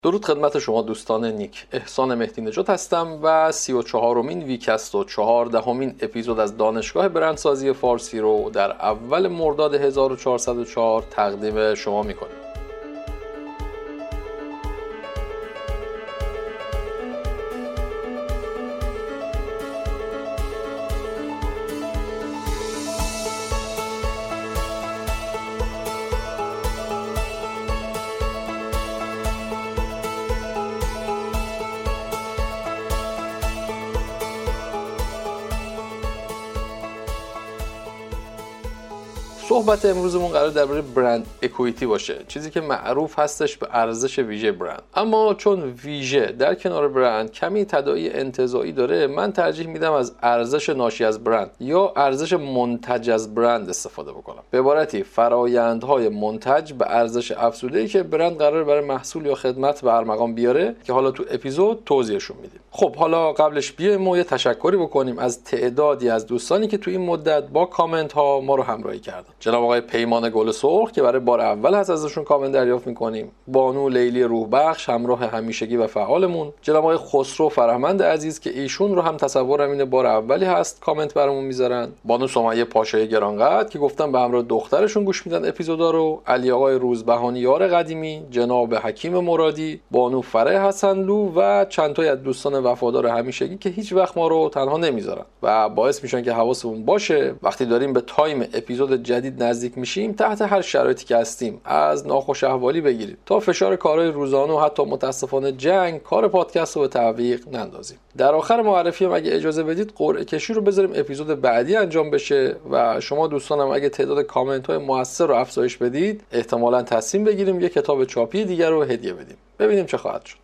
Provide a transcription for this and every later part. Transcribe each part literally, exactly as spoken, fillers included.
درود خدمت شما دوستان نیک. احسان مهدی نژاد هستم و سی و چهارمین ویکست و چهاردهمین اپیزود از دانشگاه برندسازی فارسی رو در اول مرداد هزار و چهارصد و چهار تقدیم شما میکنیم. صحبت امروزمون قرار درباره برند اکویتی باشه، چیزی که معروف هستش به ارزش ویژه برند. اما چون ویژه در کنار برند کمی تداعی انتزاعی داره، من ترجیح میدم از ارزش ناشی از برند یا ارزش منتج از برند استفاده بکنم. به عبارتی فرآیندهای منتج به ارزش افزوده‌ای که برند قراره برای محصول یا خدمت به هر مقام بیاره که حالا تو اپیزود توضیحشون میدیم. خب حالا قبلش بیایم ما یه تشکری بکنیم از تعدادی از دوستانی که تو این مدت با کامنت ها ما رو همراهی کردن. جناب آقای پیمان گل سرخ که برای بار اول هست ازشون کامنت دریافت میکنیم، بانو لیلی روح بخش همراه همیشگی و فعالمون، جناب آقای خسرو فرهمند عزیز که ایشون رو هم تصورم اینه بار اولی هست کامنت برامون میذارن، بانو سمیه پاشای گرانقدر که گفتن به همراه دخترشون گوش میدن اپیزودا رو، علی آقای روزبهانی یار قدیمی، جناب حکیم مرادی، بانو فره حسنلو و چند تا از دوستان وفادار همیشگی که هیچ وقت ما رو تنها نمیذارن و باعث میشن که حواسمون باشه وقتی داریم به تایم اپیزود جدید نزدیک میشیم تحت هر شرایطی که هستیم از ناخوش احوالی بگیرید تا فشار کارهای روزانه و حتی متاسفانه جنگ کار پادکست رو به تعویق نندازیم. در آخر معرفی هم اگه اجازه بدید قرعه کشی رو بذاریم اپیزود بعدی انجام بشه و شما دوستانم اگه تعداد کامنت های موثر رو افزایش بدید احتمالاً تصمیم بگیریم یه کتاب چاپی دیگر رو هدیه بدیم. ببینیم چه خواهد شد.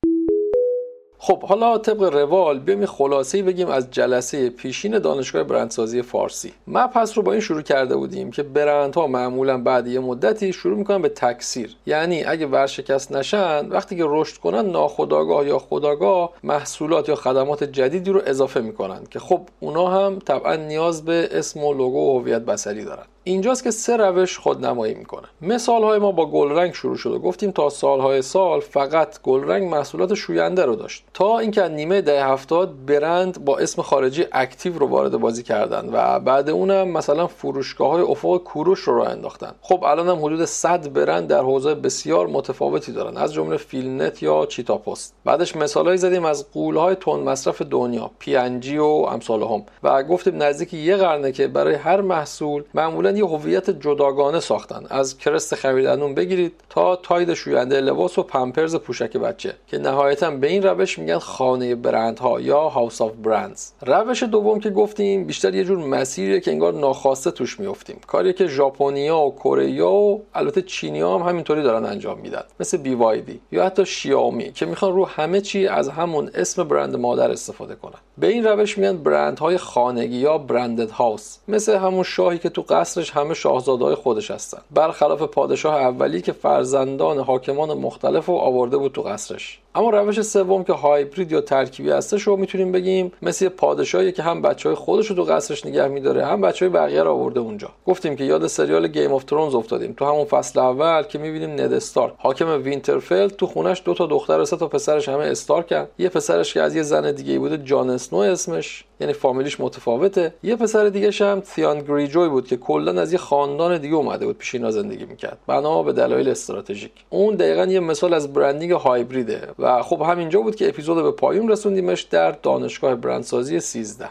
خب حالا طبق روال بیایم خلاصه‌ای بگیم از جلسه پیشین دانشگاه برندسازی فارسی. مبحث رو با این شروع کرده بودیم که برندها معمولا بعد یه مدتی شروع میکنن به تکثیر، یعنی اگه ورشکست نشن وقتی که رشد کنن ناخودآگاه یا خودآگاه محصولات یا خدمات جدیدی رو اضافه میکنن که خب اونا هم طبعا نیاز به اسم و لوگو و هویت بصری دارن. اینجاست که سه روش خودنمایی میکنه. مثالهای ما با گلرنگ شروع شد و گفتیم تا سالهای سال فقط گلرنگ محصولات شوینده رو داشت تا اینکه نیمه دهه هفتاد برند با اسم خارجی اکتیو رو وارد بازی کردن و بعد اونم مثلا فروشگاه‌های افق کوروش رو راه انداختن. خب الان هم حدود صد برند در حوزه بسیار متفاوتی دارن از جمله فیلنت یا چیتا پست. بعدش مثالایی زدیم از غول‌های تند مصرف دنیا، پی ان جی و امثالهم و گفتیم نزدیک یه قرنه که برای هر محصول معمولا یه هویت جداگانه ساختن، از کرست خمیردندون بگیرید تا تاید شوینده لباس و پمپرز پوشک بچه که نهایتاً به این روش میگن خانه برندها یا هاوس آف برندز. روش دوم که گفتیم بیشتر یه جور مسیریه که انگار ناخواسته توش میافتیم، کاری که ژاپنیا و کره و البته چینی‌ها هم همینطوری دارن انجام میدن، مثل بی وای دی یا حتی شیائومی که میخوان رو همه چی از همون اسم برند مادر استفاده کنن. به این روش میگن برندهای خانگی یا برندد هاوس، مثل همون شاهی که تو قصرش همه شاهزاده‌های خودش هستن، برخلاف پادشاه اولی که فرزندان حاکمان مختلف رو آورده بود تو قصرش. اما روش سوم که هایبرید یا ترکیبی هستش رو میتونیم بگیم مثل پادشاهی که هم بچهای خودش رو تو قصرش نگه میداره هم بچهای بقیه رو آورده اونجا. گفتیم که یاد سریال گیم آف ترونز افتادیم تو همون فصل اول که میبینیم ند استارک حاکم وینترفل تو خونش دو تا دختر و سه تا پسرش همه استارکن، یه پسرش که از یه زن دیگه بوده جان اسنو اسمش، یعنی فامیلیش متفاوته، یه پسر دیگه‌ش هم تیان گریجوی بود که کلا از یه خاندان دیگه اومده بود پیش اینا زندگی میکرد بنا به دلایل استراتژیک. اون دقیقاً یه مثال از برندینگ هایبریده و خب همینجا بود که اپیزود به پایان رسوندیمش در دانشگاه برندسازی سیزده.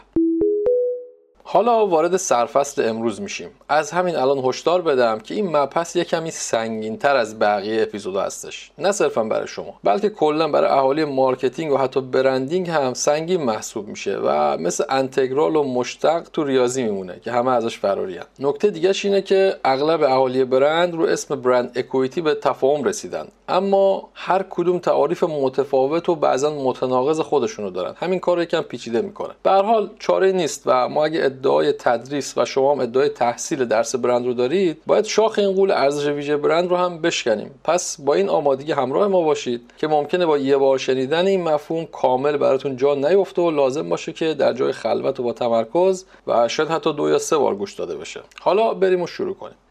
حالا وارد سرفصل امروز میشیم. از همین الان هشدار بدم که این مبحث یه کمی سنگین‌تر از بقیه اپیزودا هستش، نه صرفا برای شما بلکه کلا برای اهالی مارکتینگ و حتی برندینگ هم سنگین محسوب میشه و مثل انتگرال و مشتق تو ریاضی میمونه که همه ازش فرارین. نکته دیگه‌ش اینه که اغلب اهالی برند رو اسم برند اکویتی به تفاهم رسیدن، اما هر کدوم تعاریف متفاوت و بعضا متناقض خودشونو دارن. همین کارو یکم پیچیده میکنه. به هر حال چاره نیست و ما اگه ادعای تدریس و شما هم ادعای تحصیل درس برند رو دارید باید شاخ این غول ارزش ویژه برند رو هم بشکنیم. پس با این آمادگی همراه ما باشید که ممکنه با یه بار شنیدن این مفهوم کامل براتون جا نیفته و لازم باشه که در جای خلوت و با تمرکز و شاید حتی دو یا سه بار گوش داده بشه. حالا بریم و شروع کنیم.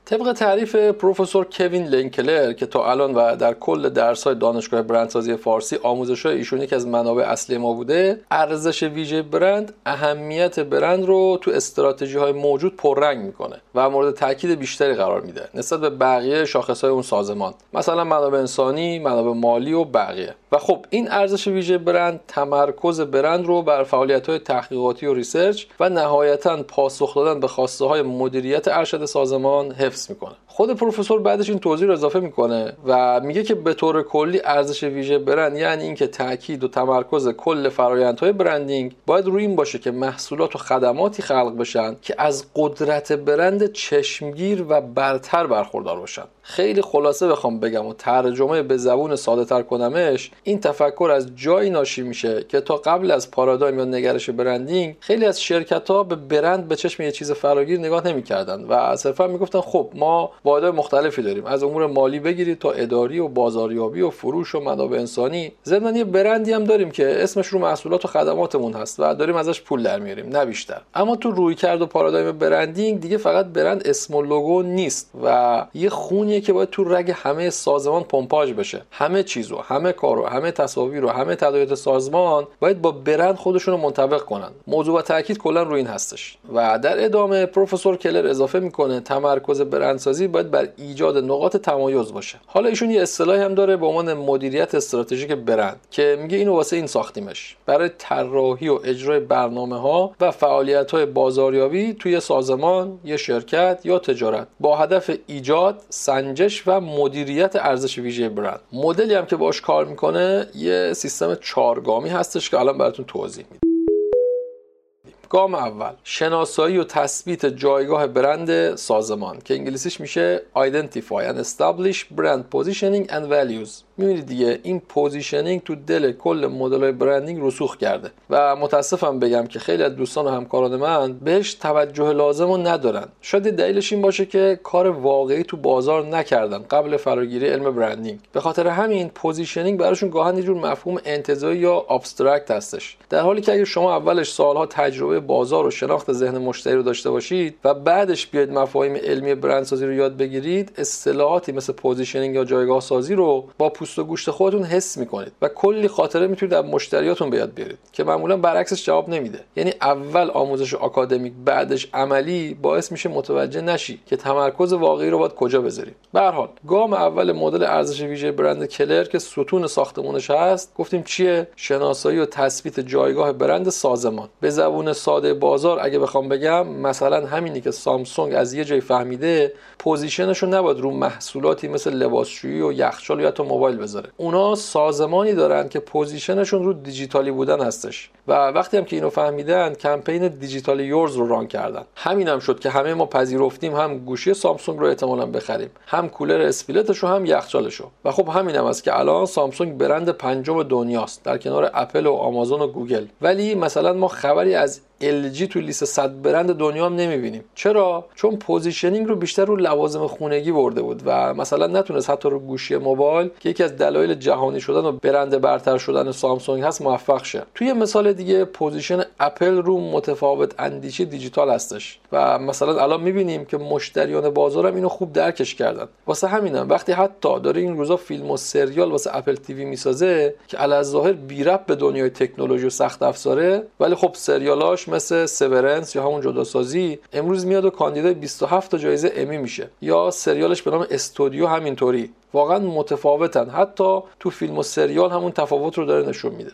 طبق تعریف پروفسور کوین لینکلر که تا الان و در کل درس‌های دانشگاه برندسازی فارسی آموزش‌های ایشون یکی از منابع اصلی ما بوده، ارزش ویژه برند اهمیت برند رو تو استراتژی‌های موجود پررنگ میکنه و مورد تاکید بیشتری قرار میده نسبت به بقیه شاخص‌های اون سازمان، مثلا منابع انسانی، منابع مالی و بقیه. و خب این ارزش ویژه برند تمرکز برند رو بر فعالیت‌های تحقیقاتی و ریسرچ و نهایتاً پاسخ دادن به خواسته‌های مدیریت ارشد سازمان حفظ میکنه. خود پروفسور بعدش این توضیح رو اضافه میکنه و میگه که به طور کلی ارزش ویژه برند یعنی اینکه تاکید و تمرکز کل فرآیندهای برندینگ باید روی این باشه که محصولات و خدماتی خلق بشن که از قدرت برند چشمگیر و برتر برخوردار باشن. خیلی خلاصه بخوام بگم و ترجمه به زبون ساده تر کنمش، این تفکر از جایی ناشی میشه که تا قبل از پارادایم یا نگرش برندینگ خیلی از شرکت‌ها به برند به چشم یه چیز فراگیر نگاه نمی‌کردن و صرفا میگفتن خب ما واحدهای مختلفی داریم، از امور مالی بگیرید تا اداری و بازاریابی و فروش و منابع انسانی، ضمن یه برندی هم داریم که اسمش رو محصولات و خدماتمون هست و داریم ازش پول در میاریم، نه بیشتر. اما تو رویکرد و پارادایم برندینگ دیگه فقط برند اسم و لوگو نیست و یه خونیه که باید تو رگ همه سازمان پمپاژ بشه. همه چیزو، همه کارو، همه تصاویر و همه تداعیات سازمان باید با برند خودشون رو منطبق کنن. موضوع و تاکید کلا روی این هستش. و در ادامه پروفسور کلر اضافه میکنه تمرکز برندسازی باید بر ایجاد نقاط تمایز باشه. حالا ایشون یه اصطلاحی هم داره به عنوان مدیریت استراتژیک برند که میگه اینو واسه این ساختیمش، برای طراحی و اجرای برنامه‌ها و فعالیت‌های بازاریابی توی سازمان، یه شرکت یا تجارت با هدف ایجاد، سنجش و مدیریت ارزش ویژه برند. مدلی هم که باهاش کار میکنه یه سیستم چهارگامی هستش که الان براتون توضیح میدم. گام اول، شناسایی و تثبیت جایگاه برند سازمان که انگلیسیش میشه Identify and Establish Brand Positioning and Values. میبینید دیگه این پوزیشنینگ تو دل کل مدل‌های برندینگ رسوخ کرده و متاسفم بگم که خیلی از دوستان و همکاران من بهش توجه لازم رو ندارن. شاید دلیلش این باشه که کار واقعی تو بازار نکردن قبل فراگیری علم برندینگ. به خاطر همین پوزیشنینگ براشون گاهن یه جور مفهوم انتزاعی یا ابسترکت هستش، در حالی که اگه شما اولش سالها تجربه بازار و شناخت ذهن مشتری رو داشته باشید و بعدش بیاید مفاهیم علمی برندسازی رو یاد بگیرید، اصطلاحاتی مثل پوزیشنینگ یا جایگاه سازی رو با پوست و گوشت خودتون حس میکنید و کلی خاطره میتونید از مشتریاتون به یاد بیارید که معمولا برعکسش جواب نمیده. یعنی اول آموزش آکادمیک بعدش عملی باعث میشه متوجه نشی که تمرکز واقعی رو باید کجا بذاریم. به هر حال گام اول مدل ارزش ویژه برند کلر که ستون ساختمونش هست گفتیم چیه؟ شناسایی و تثبیت جایگاه برند سازمان. به زبون ساده بازار اگه بخوام بگم مثلا همینی که سامسونگ از یه جای فهمیده پوزیشنش رو نباید رو محصولاتی مثل لباسشویی و یخچال یا حتی موبایل بذاره. اونا سازمانی دارن که پوزیشنشون رو دیجیتالی بودن هستش و وقتی هم که اینو فهمیدن کمپین دیجیتال یورز رو ران کردن. همین هم شد که همه ما پذیرفتیم هم گوشی سامسونگ رو احتمالاً بخریم، هم کولر اسپلیتش رو، هم یخچالش رو. و خب همین هم است که الان سامسونگ برند پنجم دنیاست در کنار اپل و آمازون و گوگل. ولی مثلا ما خبری از ال جی تو لیست صد برند دنیا هم نمیبینیم. چرا؟ چون پوزیشنینگ رو بیشتر رو لوازم خونگی برده بود و مثلا نتونست حتی رو گوشی موبایل که یکی از دلایل جهانی شدن و برند برتر شدن سامسونگ هست موفق شه. توی مثال دیگه پوزیشن اپل رو متفاوت اندیشی دیجیتال هستش و مثلا الان میبینیم که مشتریان بازار هم اینو خوب درکش کردن. واسه همینم وقتی حتی داره این روزا فیلم و سریال واسه اپل تیوی میسازه که علاوه بی ربط به دنیای تکنولوژی و سخت افزاره، ولی خب سریالاش مثل سیورنس یا همون جداسازی امروز میاد و کاندیدای بیست و هفت تا جایزه امی میشه، یا سریالش به نام استودیو همینطوری. واقعا متفاوتن، حتی تو فیلم و سریال همون تفاوت رو داره نشون میده.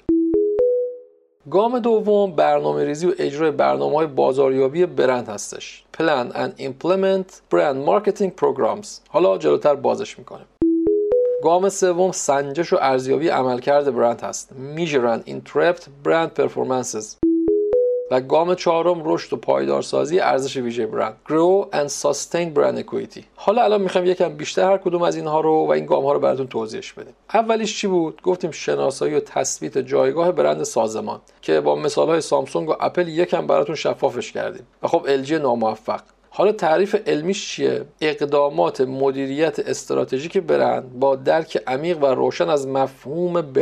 گام دوم برنامه‌ریزی و اجرای برنامه‌های بازاریابی برند هستش. Plan and implement brand marketing programs. حالا جلوتر بازش میکنیم. گام سوم سنجش و ارزیابی عملکرد برند هست. Measure and interpret brand performances. و گام چهارم رشد و پایدارسازی ارزش ویژه برند. Grow and sustain brand equity. حالا الان میخوایم یکم بیشتر هر کدوم از اینها رو و این گام ها رو براتون توضیحش بدیم. اولیش چی بود؟ گفتیم شناسایی و تثبیت جایگاه برند سازمان که با مثال های سامسونگ و اپل یکم براتون شفافش کردیم. و خب ال جی ناموفق. حالا تعریف علمیش چیه؟ اقدامات مدیریت استراتژیک برند با درک عمیق و روشن از مفهوم برند.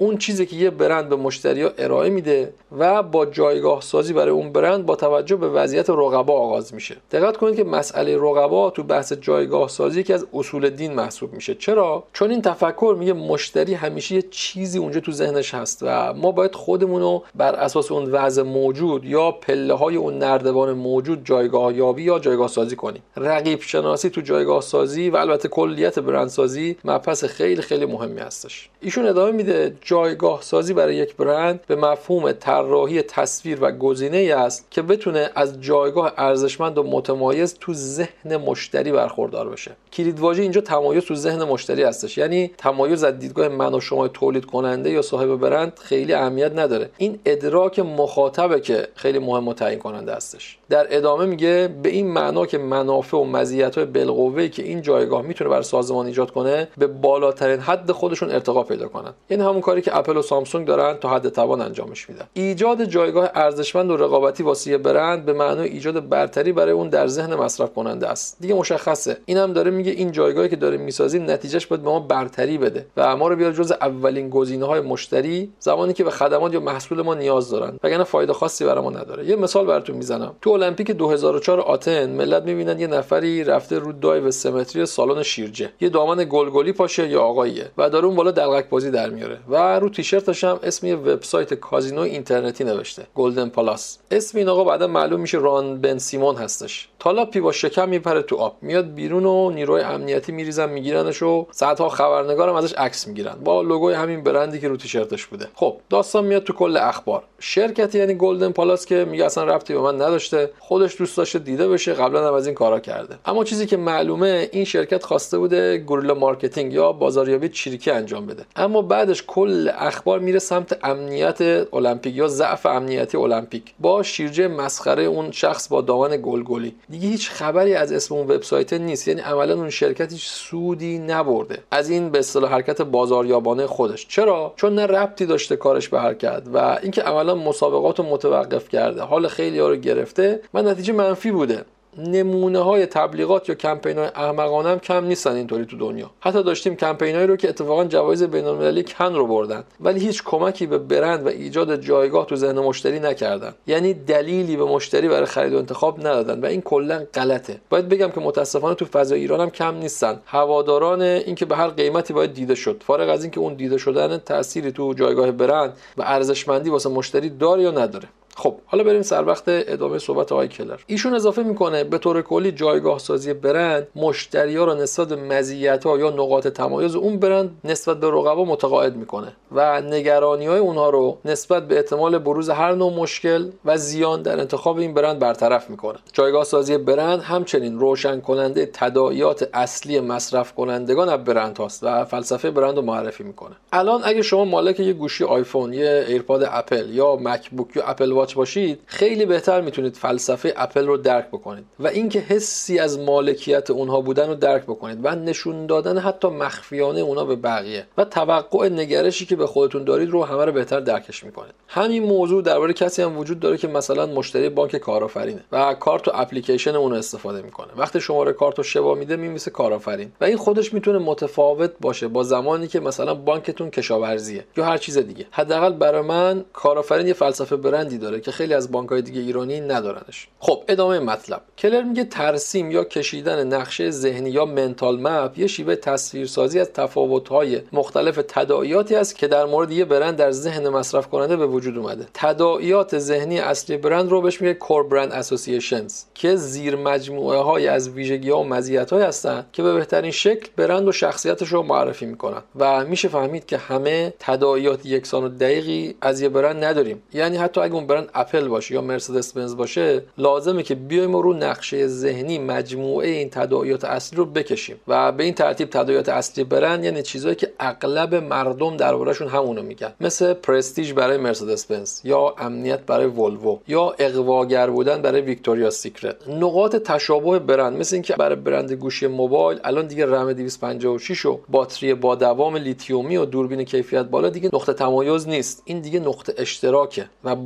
اون چیزی که یه برند به مشتری‌ها ارائه میده و با جایگاه سازی برای اون برند با توجه به وضعیت رقبا آغاز میشه. دقت کنید که مسئله رقبا تو بحث جایگاه سازی یکی از اصول دین محسوب میشه. چرا؟ چون این تفکر میگه مشتری همیشه یه چیزی اونجا تو ذهنش هست و ما باید خودمون رو بر اساس اون وضع موجود یا پله‌های اون نردبان موجود جایگاه یابی یا جایگاه سازی کنیم. رقیب شناسی تو جایگاه سازی و البته کلیت برندسازی مبحث خیلی خیلی مهمی هستش. ایشون ادامه میده جایگاه سازی برای یک برند به مفهوم طراحی تصویر و گزینه‌ای است که بتونه از جایگاه ارزشمند و متمایز تو ذهن مشتری برخوردار بشه. کلیدواژه اینجا تمایز تو ذهن مشتری هستش، یعنی تمایز از دیدگاه من و شما تولید کننده یا صاحب برند خیلی اهمیت نداره. این ادراک مخاطبه که خیلی مهم و تعیین کننده هستش. در ادامه میگه به این معنا که منافع و مزیت‌های بالقوه‌ای که این جایگاه میتونه برای سازمان ایجاد کنه به بالاترین حد خودشون ارتقا پیدا کنن. یعنی همون کاری که اپل و سامسونگ دارن تا حد توان انجامش میدن. ایجاد جایگاه ارزشمند و رقابتی واسه برند به معنای ایجاد برتری برای اون در ذهن مصرف کننده است. دیگه مشخصه. اینم داره میگه این جایگاهی که داریم میسازیم نتیجهش باید به ما برتری بده و ما رو بیاره جز اولین گزینه‌های مشتری زمانی که به خدمات یا محصول ما نیاز دارن، وگرنه فایده خاصی برای ما نداره. یه مثال براتون میزنم. تو المپیک دو هزار و چهار آتن ملت میبینن یه نفری رفته رو دایو سمتری سالن شیرجه، یه دامن گلگلی پاشه یا آقاییه و داره اون بالا دلقک بازی در میاره و رو تیشرتش هم اسم یه وبسایت کازینو اینترنتی نوشته، گلدن پلاس. اسم این آقا بعدا معلوم میشه ران بن سیمون هستش. تالاپی با شکم میپره تو آب، میاد بیرون و نیروی امنیتی میریزن میگیرنش و صدها خبرنگارم ازش عکس میگیرن با لوگوی همین برندی که رو تیشرتش بوده. خب داستان میاد تو کل اخبار. شرکتی یعنی گلدن پالاس که میگه اصلا ربطی به من نداشته، خودش دوست داشته دیده بشه، قبلا هم از این کارا کرده. اما چیزی که معلومه این شرکت خواسته بوده گوریلا مارکتینگ یا بازاریابی چریکی انجام بده. اما بعدش کل اخبار میره سمت امنیت المپیک یا ضعف امنیتی المپیک با شیرجه مسخره اون شخص با دامن گلگلی. دیگه هیچ خبری از اسم اون وبسایت نیست، یعنی عملا اون شرکت هیچ سودی نبرده از این به اصطلاح حرکت بازاریابانه خودش. چرا؟ چون نه ربطی داشته کارش به حرکت و اینکه عملا مسابقات رو متوقف کرده، حال خیلی‌ها رو گرفته و نتیجه منفی بوده. نمونه های تبلیغات یا کمپین های احمقانه هم کم نیستن اینطوری تو دنیا. حتی داشتیم کمپین هایی رو که اتفاقا جوایز بین المللی کن رو بردن ولی هیچ کمکی به برند و ایجاد جایگاه تو ذهن مشتری نکردن، یعنی دلیلی به مشتری برای خرید و انتخاب ندادن و این کلا غلطه. باید بگم که متاسفانه تو فضای ایران هم کم نیستن هواداران اینکه به هر قیمتی باید دیده شد، فارغ از اینکه اون دیده شدن تأثیری تو جایگاه برند و ارزشمندی واسه مشتری داره یا نداره. خب حالا بریم سر وقت ادامه صحبت آقای کلر. ایشون اضافه میکنه به طور کلی جایگاه سازی برند مشتری‌ها رو نسبت به مزیت‌ها یا نقاط تمایز اون برند نسبت به رقبا متقاعد میکنه و نگرانی‌های اونها رو نسبت به احتمال بروز هر نوع مشکل و زیان در انتخاب این برند برطرف میکنه. جایگاه سازی برند همچنین روشن کننده تداعیات اصلی مصرف کنندگان از برند هاست و فلسفه برند رو معرفی میکنه. الان اگه شما مالک یه گوشی آیفون، یه ایرپاد اپل یا مک بوک یا اپل واچ باشید خیلی بهتر میتونید فلسفه اپل رو درک بکنید و اینکه حسی از مالکیت اونها بودن رو درک بکنید و نشون دادن حتی مخفیانه اونها به بقیه و توقع نگرشی که به خودتون دارید رو همه رو بهتر درکش میکنید. همین موضوع درباره کسی هم وجود داره که مثلا مشتری بانک کارآفرینه و کارت و اپلیکیشن اون رو استفاده میکنه. وقتی شماره کارت رو شبا میده میمیسه کارآفرین و این خودش میتونه متفاوت باشه با زمانی که مثلا بانکتون کشاورزیه یا هر چیز دیگه. حداقل برای من کارآفرین یه فلسفه برندی داره که خیلی از بانک‌های دیگه ایرانی ندارنش. خب ادامه مطلب. کلر میگه ترسیم یا کشیدن نقشه ذهنی یا منتال مپ یه شیوه تصویرسازی از تفاوت‌های مختلف تداعیاتی است که در مورد یه برند در ذهن مصرف کننده به وجود اومده. تداعیات ذهنی اصلی برند رو بهش میگه کور برند اسوسییشنز که زیر مجموعه‌های از ویژگی‌ها و مزیت‌های هستن که به بهترین شکل برند و شخصیتش رو معرفی میکنن و میشه فهمید که همه تداعیات یکسان و دقیقی از یه برند نداریم. یعنی حتی اگه اون برند اپل باشه یا مرسدس بنز باشه لازمه که بیایم رو نقشه ذهنی مجموعه این تداعیات اصلی رو بکشیم و به این ترتیب تداعیات اصلی برند یعنی چیزایی که اغلب مردم درباره‌شون همونو میگن، مثل پرستیژ برای مرسدس بنز یا امنیت برای ولوو یا اغواگر بودن برای ویکتوریا سیکرت. نقاط تشابه برند مثل اینکه برای برند گوشی موبایل الان دیگه رم دویست و پنجاه و شش و باتری با دوام لیتیومی و دوربین کیفیت بالا دیگه نقطه تمایز نیست، این دیگه نقطه اشتراکه و بایدی.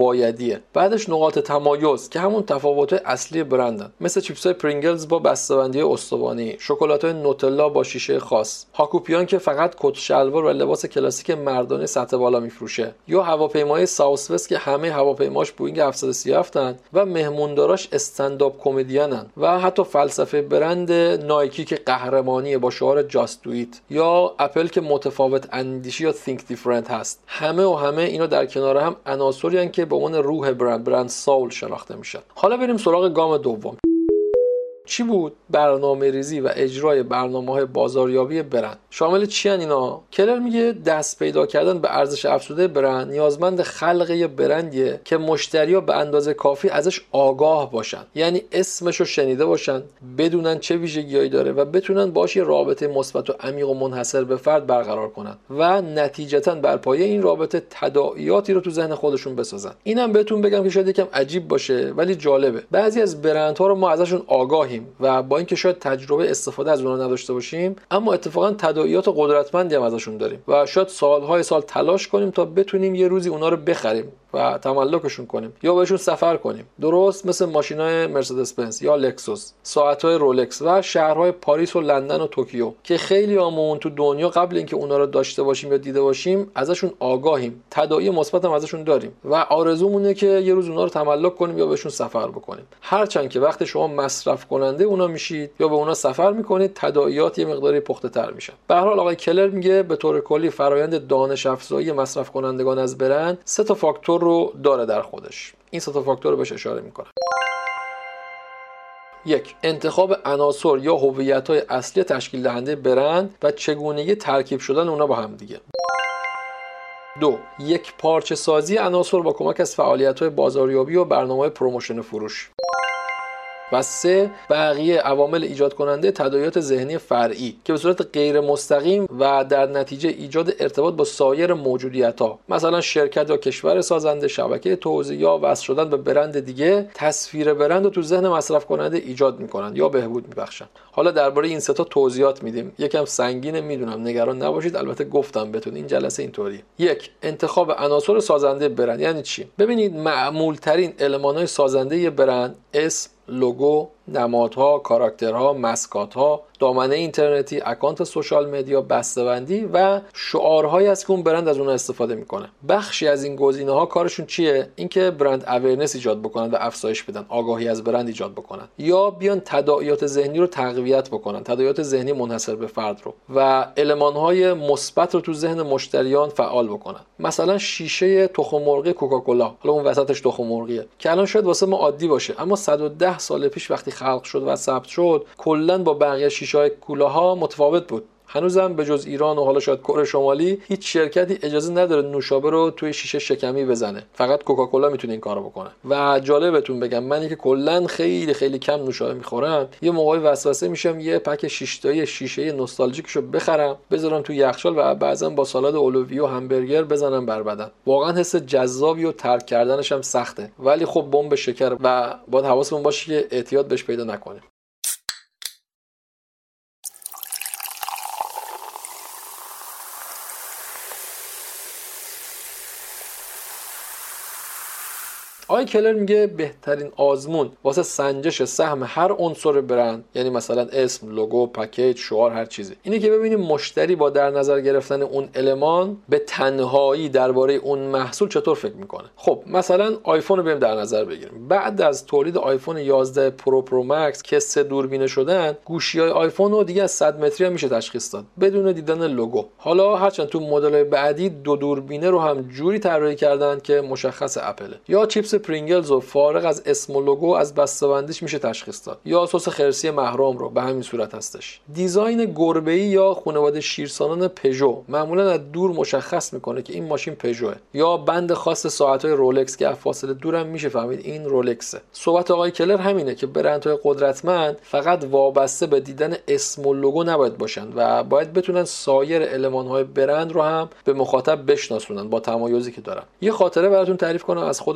ملیه. بعدش نقاط تمایز که همون تفاوت‌های اصلی برندن، مثل چیپس‌های پرینگلز با بسته‌بندی استوانی، شکلات‌های نوتلا با شیشه خاص، هاکوپیان که فقط کت شلوار و لباس کلاسیک مردانه سطح بالا میفروشه، یا هواپیمای ساوث وست که همه هواپیماش بوئینگ هفتصد و سی هفت ان و مهمونداراش استندآپ کمدینن، و حتی فلسفه برند نایکی که قهرمانیه با شعار جاست دو ایت، یا اپل که متفاوت اندیشی یا think different هست. همه و همه اینا در کنار هم عناصری هستند که به عنوان روح برند، برند ساول شناخته میشن. حالا بریم سراغ گام دوم. چی بود؟ برنامه ریزی و اجرای برنامه‌های بازاریابی برند. شامل چی ان اینا؟ کلر میگه دست پیدا کردن به ارزش افزوده برند نیازمند خلق یه برندیه که مشتری‌ها به اندازه کافی ازش آگاه باشن، یعنی اسمشو شنیده باشن، بدونن چه ویژگی‌هایی داره و بتونن باهاش یه رابطه مثبت و عمیق و منحصر به فرد برقرار کنن و نتیجتاً بر پایه این رابطه تداعیاتی رو تو ذهن خودشون بسازن. اینم بهتون بگم که شاید یکم عجیب باشه ولی جالبه. بعضی از برندها رو ما ازشون آگاهیم و با اینکه شاید تجربه استفاده از اونها نداشته باشیم، اما اتفاقا تداعیات قدرتمندی هم ازشون داریم و شاید سالهای سال تلاش کنیم تا بتونیم یه روزی اونها رو بخریم و تملکشون کنیم یا بهشون سفر کنیم. درست مثل ماشینای مرسدس بنز یا لکسوس، ساعت‌های رولکس و شهرهای پاریس و لندن و توکیو که خیلی همون تو دنیا قبل اینکه اونها رو داشته باشیم یا دیده باشیم ازشون آگاهیم، تداعی مثبت هم ازشون داریم و آرزومونه که یه روز اونها رو تملک کنیم یا بهشون سفر بکنیم. هرچند که وقتی شما مصرف کننده اونا میشید یا به اونا سفر میکنید، تداعیات یه مقداری پخته تر میشن. به هر حال آقای کلر میگه به طور کلی فرآیند دانش افزایی مصرف کنندگان از برند سه تا فاکتور رو داره در خودش. این سه تا فاکتور رو بهش اشاره میکنه. یک، انتخاب عناصر یا هویت‌های اصلی تشکیل دهنده برند و چگونگی ترکیب شدن اونا با هم دیگه. دو، یک پارچه سازی عناصر با کمک از فعالیت‌های بازاریابی و برنامه‌های پروموشن فروش. و سه، بقیه عوامل ایجاد کننده تداعیات ذهنی فرعی که به صورت غیر مستقیم و در نتیجه ایجاد ارتباط با سایر موجودیت‌ها، مثلا شرکت یا کشور سازنده، شبکه توزیع یا وصل شدن به برند دیگه، تصویر برند رو تو ذهن مصرف کننده ایجاد می‌کنند یا بهبود می‌بخشن. حالا درباره این سه تا توضیحات میدیم. یکم سنگینه میدونم، نگران نباشید، البته گفتم بهتون این جلسه اینطوریه. یک، انتخاب عناصر سازنده برند. یعنی چی؟ ببینید معمول‌ترین المان‌های سازنده یه برند اسم، لوگو، نمادها، کاراکترها، مسکاتها، دامنه اینترنتی، اکانت سوشال مدیا، بسته‌بندی و شعارهایی است که اون برند از اونها استفاده میکنه. بخشی از این گزینه‌ها کارشون چیه؟ اینکه برند اورنس ایجاد بکنن و افزایش بدن، آگاهی از برند ایجاد بکنن، یا بیان تداعیات ذهنی رو تقویت بکنن، تداعیات ذهنی منحصر به فرد رو و المان‌های مثبت رو تو ذهن مشتریان فعال بکنن. مثلا شیشه تخم مرغ کوکاکولا، حالا اون وسطش تخم مرغیه که الان شاید واسه ما عادی باشه، اما صد و ده سال پیش وقتی خلق شد و ثبت شد کلا با بقیه شیشه‌های کولاها متفاوت بود. هنوزم به جز ایران و حالا شاید کره شمالی هیچ شرکتی اجازه نداره نوشابه رو توی شیشه شکمی بزنه. فقط کوکاکولا میتونه این کارو بکنه. و جالبتون بگم منی که کلا خیلی خیلی کم نوشابه میخورم، یه موقعی وسوسه میشم یه پک شش تایی شیشه نوستالژیکشو بخرم، بذارم توی یخچال و بعضا با سالاد اولویه و همبرگر بزنم بر بدن. واقعا حس جذابی و ترک کردنش هم سخته، ولی خب بمب شکر و باید حواسمون باشه که اعتیاد بهش پیدا نکنیم. آقای کلر میگه بهترین آزمون واسه سنجش سهم هر عنصر برند، یعنی مثلا اسم، لوگو، پکیج، شعار، هر چیزی، اینه که ببینیم مشتری با در نظر گرفتن اون المان به تنهایی درباره اون محصول چطور فکر میکنه. خب مثلا آیفون رو بریم در نظر بگیریم. بعد از تولید آیفون یازده پرو پرو مکس که سه دوربینه شدن، گوشی‌های آیفون رو دیگه از صد متری هم میشه تشخیص داد بدون دیدن لوگو. حالا هرچند تو مدل‌های بعدی دو دوربینه رو هم جوری طراحی کردن که مشخص اپله. یا چیپس پرینگلز و فارغ از اسم و لوگو از بسته‌بندیش میشه تشخیص داد، یا سس خرسی محرم رو به همین صورت هستش. دیزاین گربه‌ای یا خانواده شیرسانان پژو معمولا از دور مشخص میکنه که این ماشین پژوه، یا بند خاص ساعت‌های رولکس که از فاصله دور هم میشه فهمید این رولکسه. صحبت آقای کلر همینه که برندهای قدرتمند فقط وابسته به دیدن اسم و لوگو نباید باشن و باید بتونن سایر المان‌های برند رو هم به مخاطب بشناسونن با تمایزی که دارن. یه خاطره براتون تعریف کنم از خودم، شاید جالب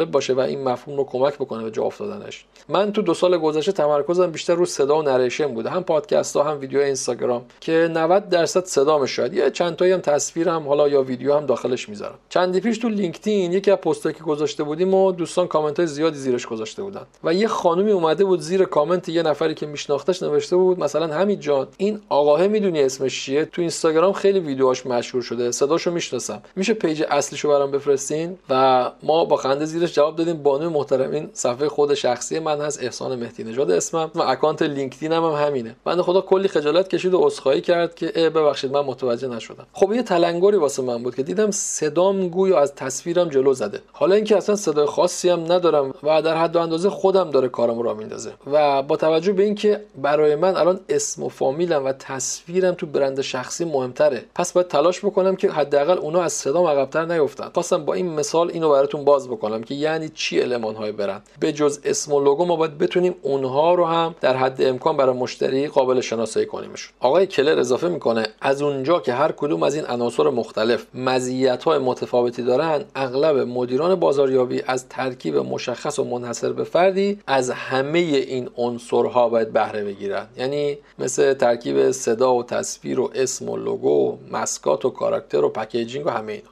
جالب باشه و این مفهوم رو کمک بکنه به جا افتادنش. من تو دو سال گذشته تمرکزم بیشتر رو صدا و نریشن بوده، هم پادکست ها هم ویدیو اینستاگرام، که نود درصد صدام شاید، یه چند تایی هم تصویرم حالا یا ویدیو هم داخلش میذارم. چندی پیش تو لینکدین یکی از پستایی که گذاشته بودیم و دوستان کامنت های زیادی زیرش گذاشته بودن و یه خانومی اومده بود زیر کامنت یه نفری که میشناختش نوشته بود مثلا حمید جان این آقاه میدونی اسمش چیه؟ تو اینستاگرام خیلی ویدیوهاش مشهور شده، صداشو میشناسم، میشه پیج اصلیشو برام بفرستین؟ و ما با خنده زیرش جواب دادیم بانوی محترمین صفحه خود شخصی من هست، احسان مهدی نژاد اسمم و اکانت لینکدینم هم همینه. بنده خدا کلی خجالت کشید و عذرخواهی کرد که ببخشید من متوجه نشدم. خب یه تلنگری واسه من بود که دیدم صدام گویا از تصویرم جلو زده، حالا اینکه اصلا صدای خاصی هم ندارم و در حد و اندازه خودم داره کارم رو میندازه و با توجه به اینکه برای من الان اسم و فامیلم و تصویرم تو برند شخصی مهمتره، پس باید تلاش بکنم که حداقل اونا از صدام عقب‌تر نیفتن. خواستم با این مثال اینو براتون باز بکنم که یعنی چی المان‌های برند. به جز اسم و لوگو ما باید بتونیم اونها رو هم در حد امکان برای مشتری قابل شناسایی کنیمشون. آقای کلر اضافه میکنه از اونجا که هر کدوم از این عناصر مختلف مزیت‌های متفاوتی دارن، اغلب مدیران بازاریابی از ترکیب مشخص و منحصر به فردی از همه این عنصرها باید بهره بگیرن. یعنی مثل ترکیب صدا و تصویر و اسم و لوگو، مسکات و کاراکتر و پکیجینگ و همه اینا.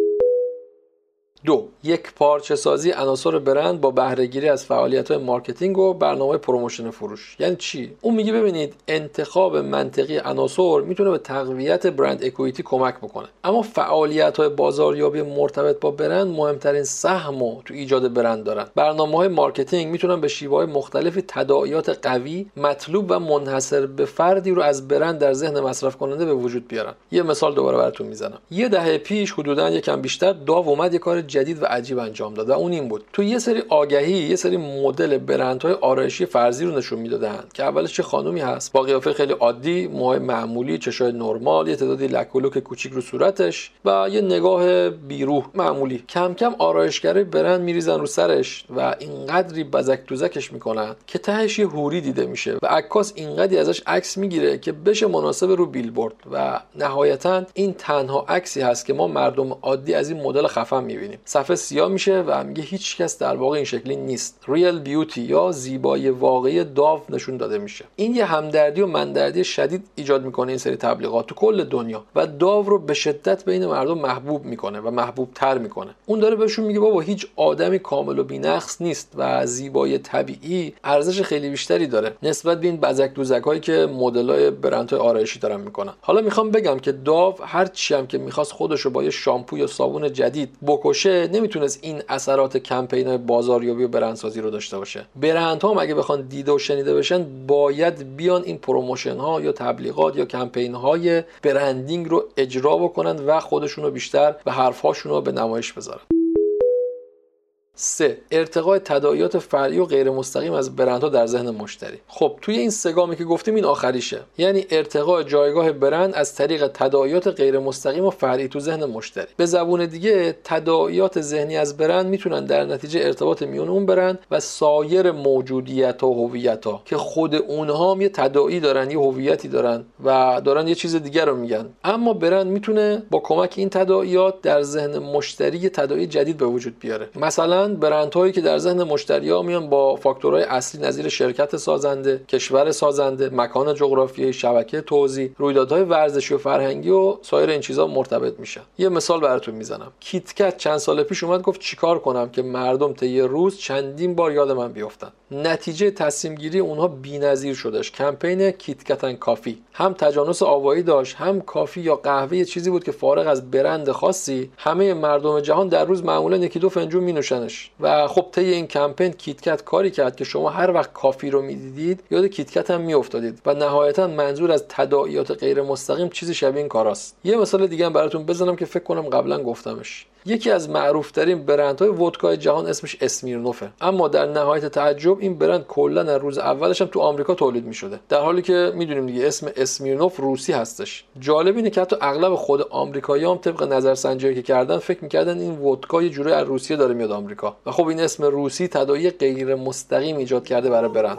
دو، یک پارچه سازی عناصر برند با بهره گیری از فعالیت‌های مارکتینگ و برنامه پروموشن فروش. یعنی چی؟ اون میگه ببینید انتخاب منطقی عناصر میتونه به تقویت برند اکوئیتی کمک بکنه، اما فعالیت‌های بازاریابی مرتبط با برند مهمترین سهمو تو ایجاد برند دارن. برنامه‌های مارکتینگ میتونن به شیوه‌های مختلفی تداعیات قوی، مطلوب و منحصر به فردی رو از برند در ذهن مصرف کننده به وجود بیارن. یه مثال دوباره براتون میزنم. یه دهه پیش حدوداً یکم بیشتر داو اومد یه کار جدید و عجیب انجام داد و اون این بود تو یه سری آگهی یه سری مدل برندهای آرایشی فرضی رو نشون میدادن که اولش چه خانومی هست با قیافه خیلی عادی، موهای معمولی، چشای نرمال، یه تعدادی لک و لوک کوچیک رو صورتش و یه نگاه بیروح معمولی. کم کم آرایشگرای برند میریزن رو سرش و اینقدری بزک دوزکش میکنن که تهش یه حوری دیده میشه و عکاس اینقدری ازش عکس میگیره که بشه مناسب رو بیلبورد و نهایتاً این تنها عکسی هست که ما مردم عادی از این مدل خفن میبینیم. صفحه سیاه میشه و میگه هیچ کس در واقع این شکلی نیست. ریل بیوتی یا زیبایی واقعی داو نشون داده میشه. این یه همدردی و مندردی شدید ایجاد میکنه این سری تبلیغات تو کل دنیا و داو رو به شدت بین مردم محبوب میکنه و محبوب تر میکنه. اون داره بهشون میگه بابا هیچ آدمی کامل و بی‌نقص نیست و زیبایی طبیعی ارزش خیلی بیشتری داره نسبت به این بزک دوزک هایی که مدل‌های برندهای آرایشی دارن میکنن. حالا میخوام بگم که داو هر چی هم که میخواست خودش رو با یه شامپو یا صابون جدید بکشه نمیتونست این اثرات کمپین‌های بازاریابی و برندسازی رو داشته باشه. برندها اگه بخوان دیده و شنیده بشن باید بیان این پروموشن ها یا تبلیغات یا کمپین های برندینگ رو اجرا بکنن و خودشون رو بیشتر به حرف‌هاشون رو به نمایش بذارن. سه، ارتقاء تداعیات فرعی و غیر مستقیم از برندها در ذهن مشتری. خب توی این سگامی که گفتیم این آخریشه، یعنی ارتقاء جایگاه برند از طریق تداعیات غیر مستقیم و فرعی تو ذهن مشتری. به زبون دیگه تداعیات ذهنی از برند میتونن در نتیجه ارتباط میون اون برند و سایر موجودیت‌ها و هویت‌ها که خود اونها هم یه تداعی دارن، یه هویتی دارن و دارن یه چیز دیگر رو میگن، اما برند میتونه با کمک این تداعیات در ذهن مشتری یه تداعی جدید به وجود بیاره. مثلا برندهایی که در ذهن مشتری‌ها میان با فاکتورهای اصلی نظیر شرکت سازنده، کشور سازنده، مکان جغرافیایی، شبکه توزیع، رویدادهای ورزشی و فرهنگی و سایر این چیزا مرتبط میشن. یه مثال براتون میزنم. کیتکت چند سال پیش اومد گفت چیکار کنم که مردم طی روز چندین بار یاد من بیافتن. نتیجه تصمیم گیری اونها بی‌نظیر شدش. کمپین کیتکت ان کافی هم تجانس آوایی داشت، هم کافی یا قهوه یه چیزی بود که فارغ از برند خاصی همه مردم جهان در روز معمولا یکی دو فنجون مینوشنش. و خب طی این کمپین کیتکت کاری کرد که شما هر وقت کافی رو میدیدید یاد کیتکت هم میافتادید و نهایتا منظور از تداعیات غیر مستقیم چیزی شبیه این کاراست. یه مثال دیگه هم براتون بزنم که فکر کنم قبلا گفتمش. یکی از معروف‌ترین برندهای ودکای جهان اسمش اسمیرنوفه، اما در نهایت تعجب این برند کلا از روز اولش هم تو آمریکا تولید می‌شده، در حالی که می‌دونیم دیگه اسم اسمیرنوف روسی هستش. جالب اینه که حتی اغلب خود آمریکایی‌ها هم طبق نظرسنجی‌هایی که کردن فکر می‌کردن این ودکا یه جوری از روسیه داره میاد آمریکا و خب این اسم روسی تداعی غیر مستقیم ایجاد کرده برای برند.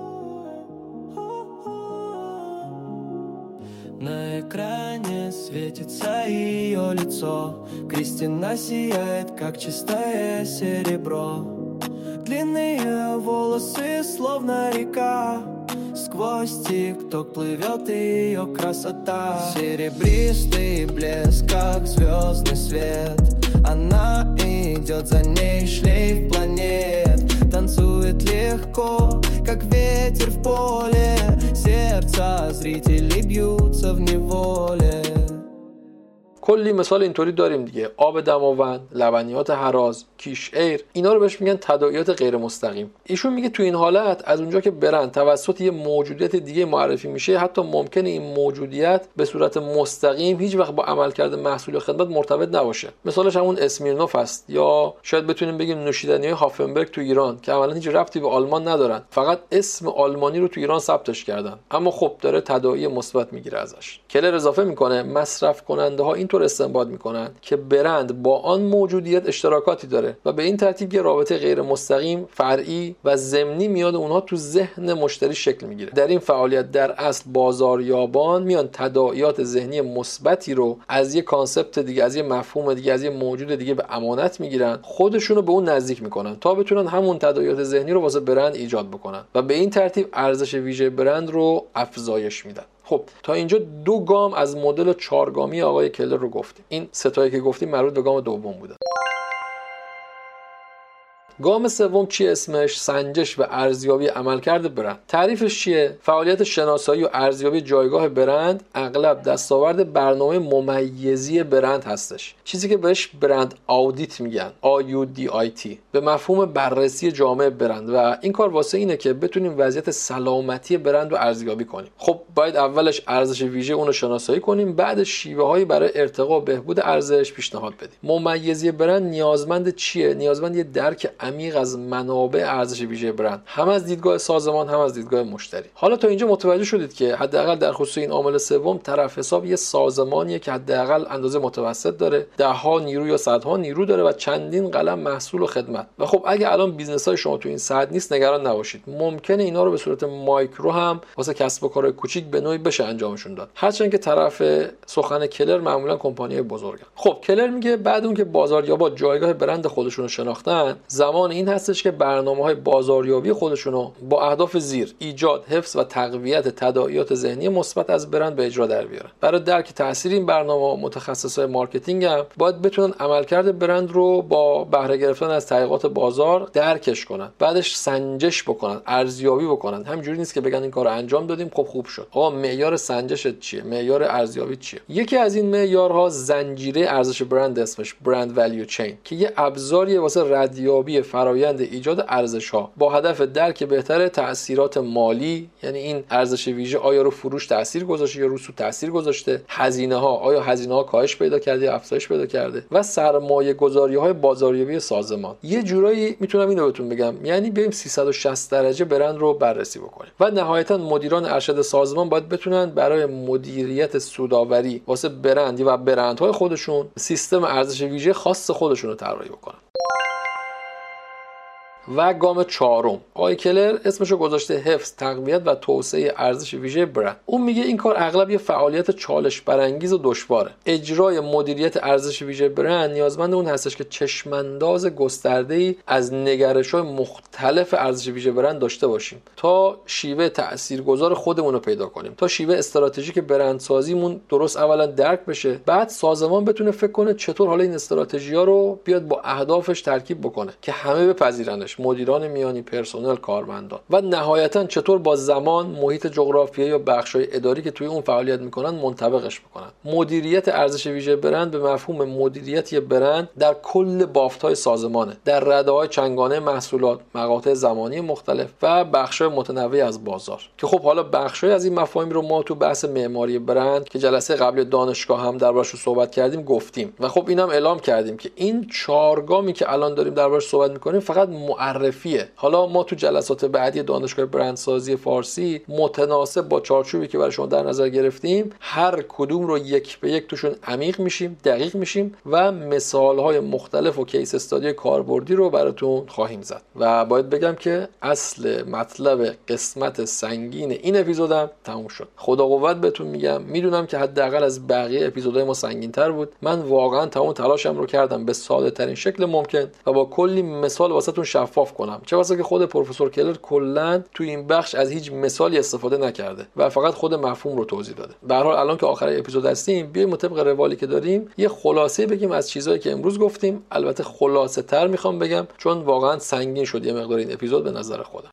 На экране свет светится ее лицо. Кристина сияет, как чистое серебро. Длинные волосы, словно река. Сквозь тик-ток плывет ее красота. Серебристый блеск, как звездный свет. Она идет, за ней шлейф планет. Танцует легко, как ветер в поле. Сердца зрителей бьются в неволе. کلی مثال اینطوری داریم دیگه. آب دماوند، لبنیات هراز، کیش ایر، اینا رو بهش میگن تداعیات غیر مستقیم. ایشون میگه تو این حالت از اونجا که برند توسط یه موجودیت دیگه معرفی میشه، حتی ممکنه این موجودیت به صورت مستقیم هیچ وقت با عملکرد محصول یا خدمت مرتبط نباشه. مثالش همون اسمیرنوف است، یا شاید بتونیم بگیم نوشیدنی‌های هافنبرگ تو ایران که عملاً هیچ ربطی به آلمان ندارن، فقط اسم آلمانی رو تو ایران ثبتش کردن، اما خب داره تداعی مثبت میگیره ازش. کلر اضافه میکنه مصرف کننده ها اینطور استنباط میکنن که برند با آن موجودیت اشتراکاتی داره و به این ترتیب یه رابطه غیر مستقیم، فرعی و ضمنی میاد اونها تو ذهن مشتری شکل میگیره. در این فعالیت در اصل بازاریابان میان تداعیات ذهنی مثبتی رو از یه کانسپت دیگه، از یه مفهوم دیگه، از یه موجود دیگه به امانت میگیرن، خودشونو به اون نزدیک میکنن تا بتونن همون تداعیات ذهنی رو واسه برند ایجاد بکنن و به این ترتیب ارزش ویژه برند رو افزایش میدن. خب تا اینجا دو گام از مدل چهارگامی آقای کلر رو گفتیم. این ستایی که گفتیم مربوط به گام دوم بوده. گام سوم چیه اسمش؟ سنجش و ارزیابی عملکرد برند. تعریفش چیه؟ فعالیت شناسایی و ارزیابی جایگاه برند اغلب دستاورد برنامه ممیزی برند هستش، چیزی که بهش برند آودیت میگن، آی یو دی آی تی، به مفهوم بررسی جامع برند. و این کار واسه اینه که بتونیم وضعیت سلامتی برند رو ارزیابی کنیم. خب باید اولش ارزش ویژه اون رو شناسایی کنیم، بعد شیوه‌هایی برای ارتقا و بهبود ارزش پیشنهاد بدیم. ممیزی برند نیازمند چیه؟ نیازمند یه درک عمیق از منابع ارزش ویژه برند، هم از دیدگاه سازمان هم از دیدگاه مشتری. حالا تا اینجا متوجه شدید که حداقل در خصوص این عامل سوم طرف حساب یه سازمانیه که حداقل اندازه متوسط داره، ده ها نیرو یا صدها نیرو داره و چندین قلم محصول و خدمت. و خب اگه الان بیزنس‌های شما تو این سطح نیست نگران نباشید، ممکنه اینا رو به صورت مایکرو هم واسه کسب و کارهای کوچیک به نوعی بشه انجامشون داد، هرچند که طرف سخن کلر معمولا کمپانی‌های بزرگن. خب کلر میگه بعد اون که بازاریابا جایگاه برند خودشون رو شناختن، زمان این هستش که برنامه‌های بازاریابی خودشونو با اهداف زیر ایجاد، حفظ و تقویت تداعیات ذهنی مثبت از برند به اجرا در بیارن. برای درک تاثیر این برنامه متخصصای مارکتینگ هم باید بتونن عملکرد برند رو با بهره گرفتن از تحقیقات بازار درکش کنن، بعدش سنجش بکنن، ارزیابی بکنن. همینجوری نیست که بگن این کارو انجام دادیم خب خوب شد. آقا معیار سنجشت چیه؟ معیار ارزیابی چیه؟ یکی از این معیارها زنجیره ارزش برند اسمش برند ولیو چین که یه ابزاریه واسه ردیابی فرآیند ایجاد ارزش‌ها با هدف درک بهتر تأثیرات مالی، یعنی این ارزش ویژه آیا رو فروش تأثیر گذاشته یا رو سود تأثیر گذاشته، هزینه‌ها آیا هزینه‌ها کاهش پیدا کرده یا افزایش پیدا کرده، و سرمایه‌گذاری‌های بازاریابی سازمان. یه جورایی میتونم اینو بهتون بگم، یعنی بریم سیصد و شصت درجه برند رو بررسی بکنیم. و نهایتاً مدیران ارشد سازمان باید بتونن برای مدیریت سودآوری واسه برند و برندهای خودشون سیستم ارزش ویژه خاص خودشون رو طراحی بکنن. و گام چهارم آقای کلر اسمشو گذاشته حفظ، تقویت و توسعه ارزش ویژه برند. اون میگه این کار اغلب یه فعالیت چالش برانگیز و دشواره. اجرای مدیریت ارزش ویژه برند نیازمند اون هستش که چشمانداز گسترده‌ای از نگرش‌های مختلف ارزش ویژه برند داشته باشیم تا شیوه تاثیرگذار خودمون رو پیدا کنیم، تا شیوه استراتژیک برندسازیمون درست اولا درک بشه، بعد سازمان بتونه فکر کنه چطور حالا این استراتژی‌ها رو بیاد با اهدافش ترکیب بکنه که همه بپذیرنش، مدیران میانی، پرسنل، کارمندان، و نهایتاً چطور با زمان، محیط جغرافیایی یا بخش‌های اداری که توی اون فعالیت میکنن منطبقش بکنن. مدیریت ارزش ویژه برند به مفهوم مدیریت برند در کل بافت‌های سازمانه، در رده‌های چنگانه محصولات، مقاطع زمانی مختلف و بخش‌های متنوعی از بازار. که خب حالا بخش‌های از این مفاهیم رو ما تو بحث معماری برند که جلسه قبل دانشگاه هم دربارش رو صحبت کردیم گفتیم و خب اینم اعلام کردیم که این چهار گامی که الان داریم دربارش صحبت می‌کنیم فقط معرفیه. حالا ما تو جلسات بعدی دانشگاه برندسازی فارسی متناسب با چارچوبی که برای شما در نظر گرفتیم هر کدوم رو یک به یک توشون عمیق میشیم، دقیق میشیم و مثال‌های مختلف و کیس استادی کاربردی رو براتون خواهیم زد. و باید بگم که اصل مطلب قسمت سنگین این اپیزودم تموم شد. خدا قوت بهتون میگم، میدونم که حداقل از بقیه اپیزودهای ما سنگین‌تر بود. من واقعا تمام تلاشم رو کردم به ساده ترین شکل ممکن و با کلی مثال واسهتون شفاف کنم. چه واسه که خود پروفسور کلر کلا تو این بخش از هیچ مثالی استفاده نکرده و فقط خود مفهوم رو توضیح داده. به هر حال الان که آخر اپیزود هستیم، بیایم مطابق روالی که داریم یه خلاصه بگیم از چیزایی که امروز گفتیم. البته خلاصه تر میخوام بگم چون واقعا سنگین شد یه مقدار این اپیزود به نظر خودم.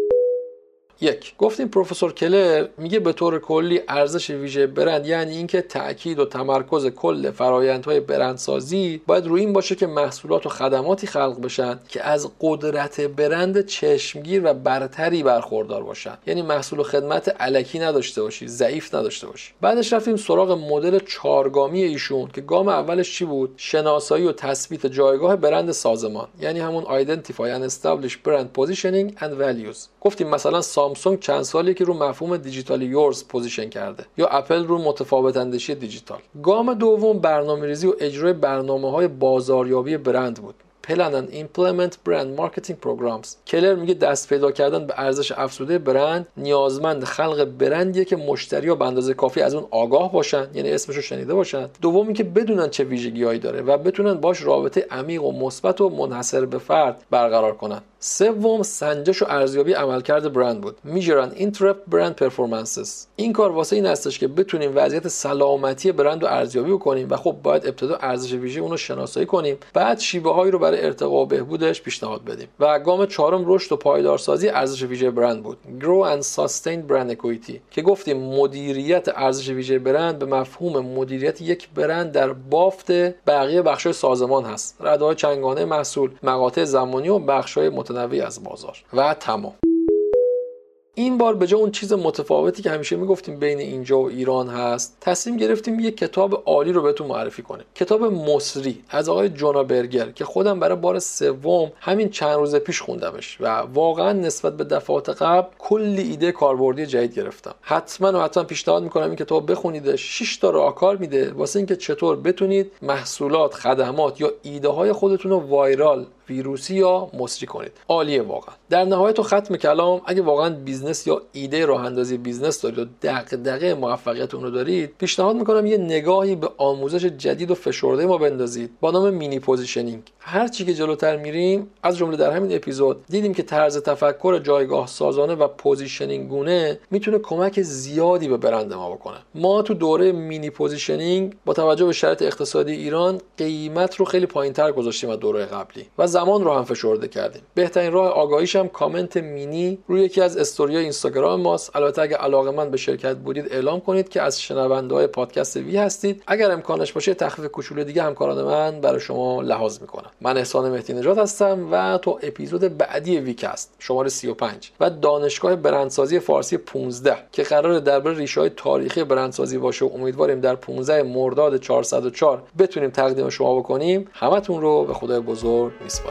یک، گفتیم پروفسور کلر میگه به طور کلی ارزش ویژه برند یعنی اینکه تأکید و تمرکز کل فرآیندهای برندسازی باید روی این باشه که محصولات و خدماتی خلق بشن که از قدرت برند چشمگیر و برتری برخوردار باشن. یعنی محصول و خدمت الکی نداشته باشی، ضعیف نداشته باشی. بعدش رفتیم سراغ مدل چهارگامی ایشون که گام اولش چی بود؟ شناسایی و تثبیت جایگاه برند سازمان، یعنی همون Identify and Establish Brand Positioning and Values. گفتیم مثلا سامسونگ چند سالی که رو مفهوم دیجیتال یورز پوزیشن کرده یا اپل رو متفاوت اندیشی دیجیتال. گام دوم برنامه‌ریزی و اجرای برنامه‌های بازاریابی برند بود. Plan and Implement Brand Marketing Programs. کلر میگه دست پیدا کردن به ارزش افزوده برند نیازمند خلق برندیه که مشتری‌ها به اندازه کافی از اون آگاه باشن، یعنی اسمشو شنیده باشن. دومی که بدونن چه ویژگی‌هایی داره و بتونن باش رابطه عمیق و مثبت و منحصر به فرد برقرار کنن. سوم سنجش و ارزیابی عملکرد برند بود. Measure and Interrupt Brand Performances. این کار واسه این هستش که بتونیم وضعیت سلامتی برند رو ارزیابی بکنیم و خب باید ابتدا ارزش ویژه اون رو شناسایی کنیم، بعد شیوه‌هایی رو برای ارتقا و بهبودش پیشنهاد بدیم. و گام چهارم رشد و پایدارسازی ارزش ویژه برند بود. Grow and Sustain Brand Equity که گفتیم مدیریت ارزش ویژه برند به مفهوم مدیریت یک برند در بافت بقیه بخش‌های سازمان هست. رده‌های چنگانه محصول، مقاطع زمانی و بخش‌های متنوعی از بازار و تمام. این بار به جای اون چیز متفاوتی که همیشه میگفتیم بین اینجا و ایران هست، تصمیم گرفتیم یک کتاب عالی رو بهتون معرفی کنیم. کتاب مصری از آقای جونا برگر که خودم برای بار سوم همین چند روز پیش خوندمش و واقعا نسبت به دفعات قبل کلی ایده کاربردی جدید گرفتم. حتما و حتما پیشنهاد میکنم این کتاب بخونیدش. شش تا راهکار میده واسه اینکه چطور بتونید محصولات، خدمات یا ایده های خودتون رو وایرال، ویروسی یا مصری کنید. عالیه واقعا. در نهایت و ختم کلام، اگه واقعا بیزنس یا ایده راه اندازی بیزنس دارید و دغدغه موفقیت اون رو دارید، پیشنهاد میکنم یه نگاهی به آموزش جدید و فشرده ما بندازید با نام مینی پوزیشنینگ. هر چی که جلوتر میریم، از جمله در همین اپیزود دیدیم که طرز تفکر جایگاه سازانه و پوزیشنینگ گونه میتونه کمک زیادی به برند ما بکنه. ما تو دوره مینی پوزیشنینگ با توجه به شرایط اقتصادی ایران قیمت رو خیلی پایینتر گذاشتیم از دوره قبلی و زمان رو هم فشرده کردیم. بهترین راه آگاهیش هم کامنت مینی روی یکی از استوری‌های اینستاگرام ماست. البته اگه علاقه‌مند به شرکت بودید اعلام کنید که از شنونده‌های پادکست وی هستید. اگر امکانش باشه تخفیف کوچولو دیگه همکاران من برای شما لحاظ میکنم. من احسان مهدی نژاد هستم و تو اپیزود بعدی ویکست شماره سی و پنج و دانشگاه برندسازی فارسی پانزده که قراره درباره ریشه‌های تاریخی برندسازی باشه و امیدواریم در پانزده مرداد چهارصد و چهار بتونیم تقدیم شما بکنیم، همتون رو به خدای بزرگ میسپارم.